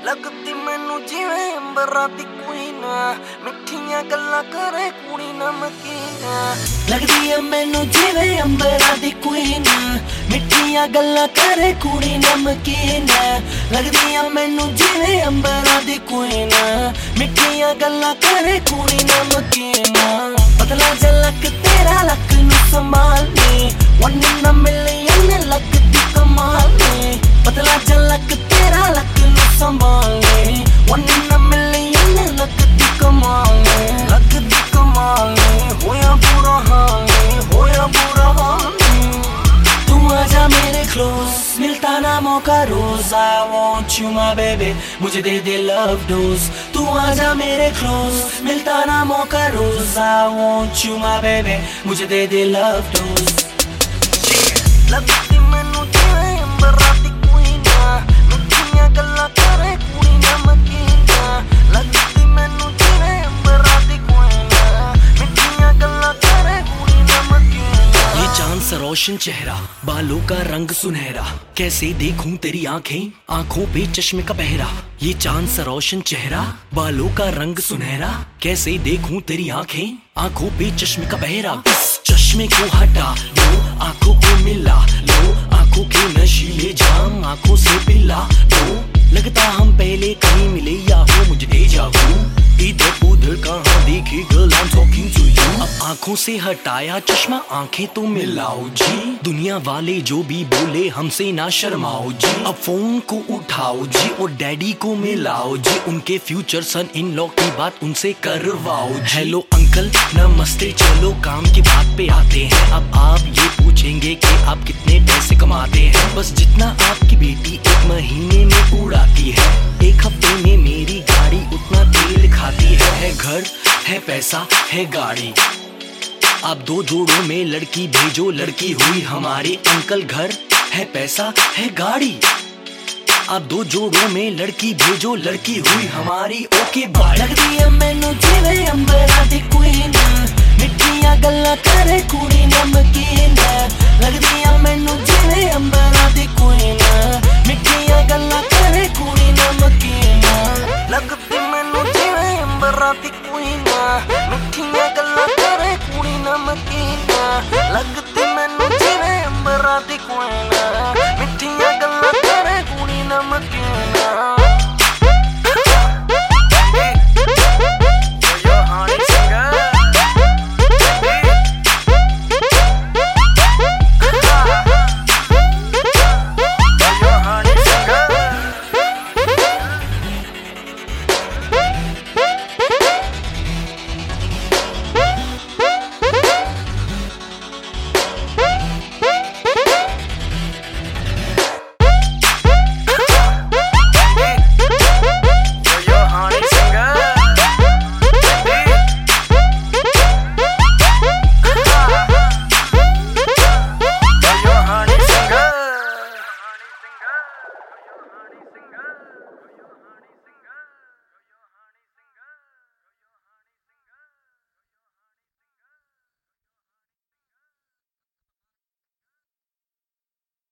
लगती मैनू जिवें अंबरां दी क्वीन, मिठियां गल्लां करे कुड़ी नमकीन। लगदी है मैनू जिवें अंबरां दी क्वीन, मिठियां गल्लां करे कुड़ी नमकीन। लगदी है मैनू जिवें अंबरां दी क्वीन, मिठियां गल्लां करे कुड़ी नमकीन। पतला झलक तेरा लक नू संभालनी, वन इन अ मिलियन लगदी कमाल नी। पतला झलक तेरा लक नू संभालनी, वन इन अ मिलियन लगदी कमाल नी। लगदी कमाल नी, होया बुरा हाल नी, होया बुरा हाल नी। तू आजा मेरे क्लोज, मिलता ना मौका रोज। I want you my baby, मुझे दे दे love dose। तू आजा मेरे क्लोज, मिलता ना मौका रोज। I want you my baby, मुझे दे दे love dose। लगती मैनू जिवें अंबरां दी क्वीन, मिठियां गल्लां करे कुड़ी नमकीन। लगती मैनू जिवें अंबरां दी क्वीन, मिठियां गल्लां करे कुड़ी नमकीन। ये चांद सा रोशन चेहरा, बालों का रंग सुनहरा, कैसे देखूं तेरी आंखें, आंखों पे चश्मे का पहरा। ये चांद सा रोशन चेहरा, बालों का रंग सुनहरा, कैसे देखूं तेरी आंखें, आंखों पे चश्मे का पहरा। इस चश्मे को हटा लो, आंखों को मिला लो, आंखों के नशीले जाम आंखों से पिला लो। लगता हम पहले कहीं मिले या हो मुझे डेजा vu। इधर उधर कहाँ देखी girl, I'm talking to you। अब आंखों से हटाया चश्मा, आंखें तो मिलाओ जी। दुनिया वाले जो भी बोले हमसे ना शर्माओ जी। अब फोन को उठाओ जी और डैडी को मिलाओ जी। उनके फ्यूचर सन इन लॉ की बात उनसे करवाओ जी। हेलो अंकल नमस्ते, चलो काम की बात पे आते हैं। अब आप ये पूछेंगे कि आप कितने पैसे कमाते हैं। बस जितना आपकी बेटी एक महीने में उड़ाती है, एक हफ्ते में मेरी गाड़ी उतना तेल खाती है। घर है पैसा है गाड़ी, आप दो जोड़ों में लड़की भेजो, लड़की हुई हमारी। अंकल घर है पैसा है गाड़ी, आप दो जोड़ों में लड़की भेजो, लड़की हुई हमारी। Okay bye. लगदी है मैनू जिवें अंबरां दी क्वीन, मिठियां गल्लां करे कुड़ी नमकीन। लगदी है मैनू जिवें अंबरां दी क्वीन, मिठियां गल्लां करे कुड़ी नमकीन। लगदी मैनू जिवें अंबरां दी क्वीन, मिठियां गल्लां करे कुड़ी नमकीन। लगदी